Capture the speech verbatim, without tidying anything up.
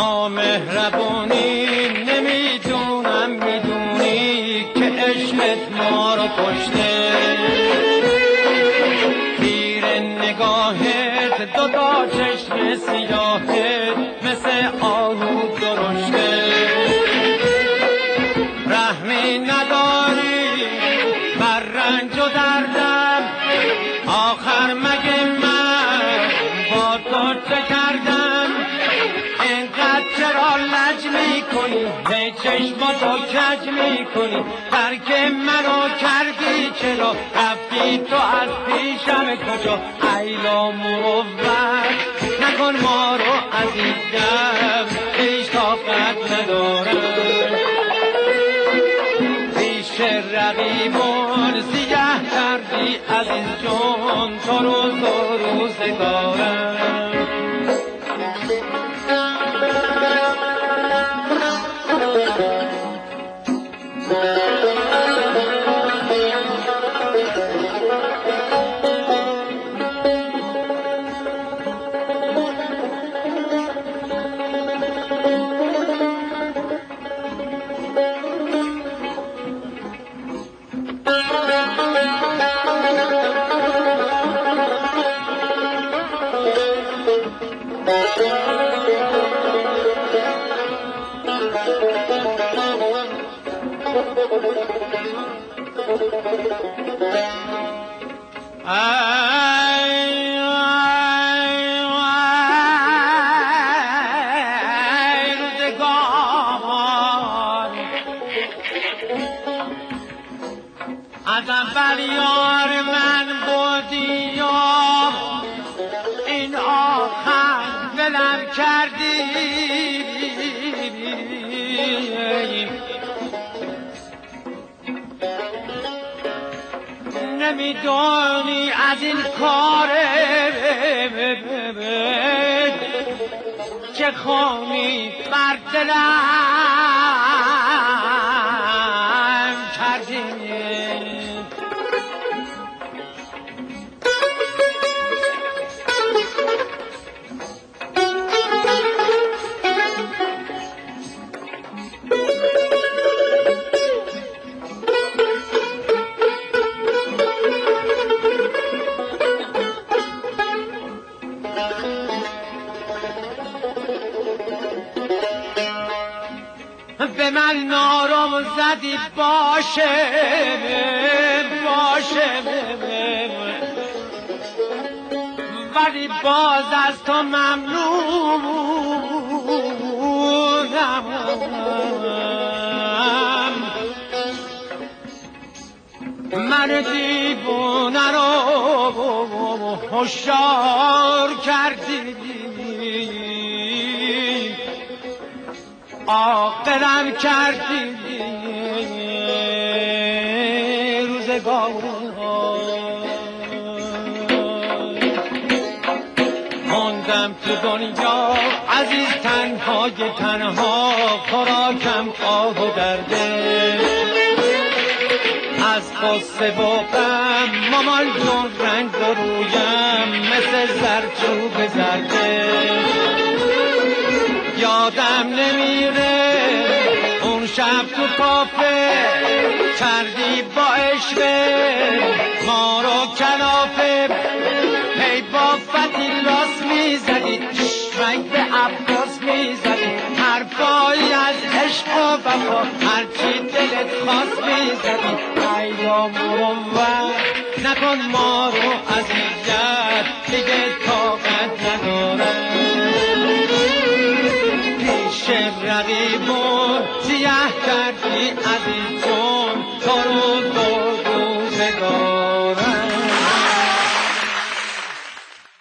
نامهربونی نمیدونم میدونی که عشقت ما رو کشته، تیر نگاهت دو تا چشم سیاهت مثل آهو درشته، رحمی نداری بر رنج و دردم، آخر مگه من با تو چه کردم؟ اینقدر چرا لج میکنی، هی چشماتو کج میکنی، ترک منو کردی چرا، رفتی تو از پیشم کجا؟ ایلا مروت نکن ما رو عزیزم، هیچ طاقت ندارم، پیش رقیبان سیه کردی عزیز جان، تو روز و روزگارم. از اول یار من بودی یا این آخر ولم کردی، نمیدونی از این کار چه خونی بر دلم کردی. به من نارم زدی باشه باشه، ولی باز از تو ممنونم، من دیوونه رو هوشیار کردی، عاقلم کردی روزگار، ماندم تو دنیا عزیز تنهای تنها، خوراکم آه و درده، از قصه و غم مامان جون رنگ رویم مثل زرچوب زرده، یادم نمیره اون شب تو کافه کردی با عشق ما رو کلافه، هی با فتی لاس میزدی چشمک به عباس میزدی، حرفایی از عشق و وفا هرچی دلت خواست میزدی، ایام مروت نکن ما رو اذیت، دیگه طاقت ندارم، پیش رقیبون سیه کردی عزیز جون، تو رو